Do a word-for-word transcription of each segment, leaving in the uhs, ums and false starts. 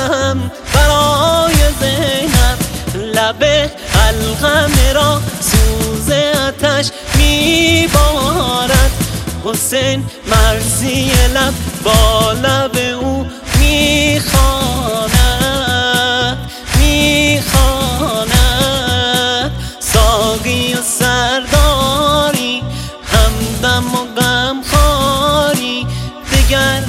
کردم برای زینب، لب القمه را سوز آتش میبارد. حسین مرثی لب با لب او میخواند میخواند. ساقی و سرداری، همدم و غمخواری دگر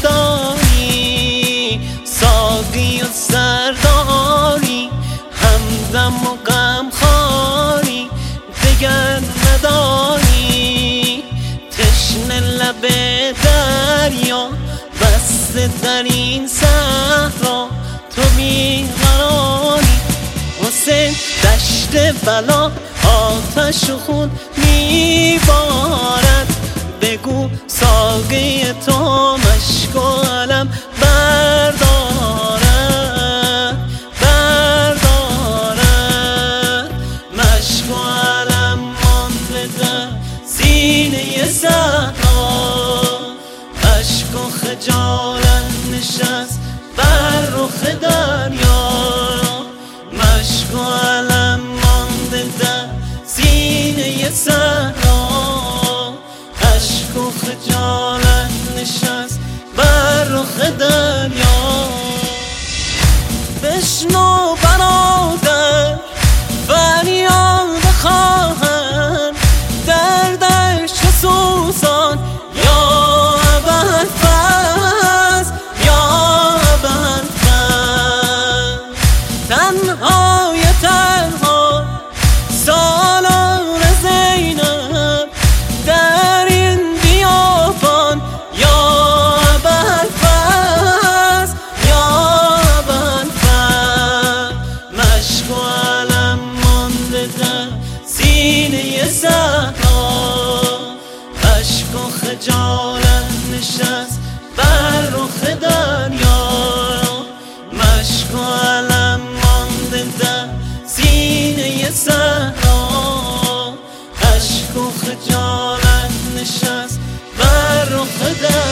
نداری. ساقی و سرداری، همدم و غمخواری دگر نداری. تشنه لب دریا بسته در این صحرا، تو بیقراری. حسین دشت بلا آتش و خون میبارد. بگو ساقی تو مشک و علم بردارد بردارد. مشک و علم مانده در سینه صحرا، اشک و خجالت نشست بر رخ دریا. مشک و علم مانده در سینه صحرا، اشک و خجالت نشست بر رخ دریا. بشنو برادر فریاد خواهر، دردش سوزان یا ابوالفضل یا ابوالفضل. تنهای تنها سالار زینب در این بیابان، یا ابوالفضل یا ابوالفضل. مشک و علم مانده در سینه صحرا، اشک و خجالت نشست بر رخ دریا. مشک و علم مانده در سینه صحرا، اشک و خجالت نشست بر رخ دریا.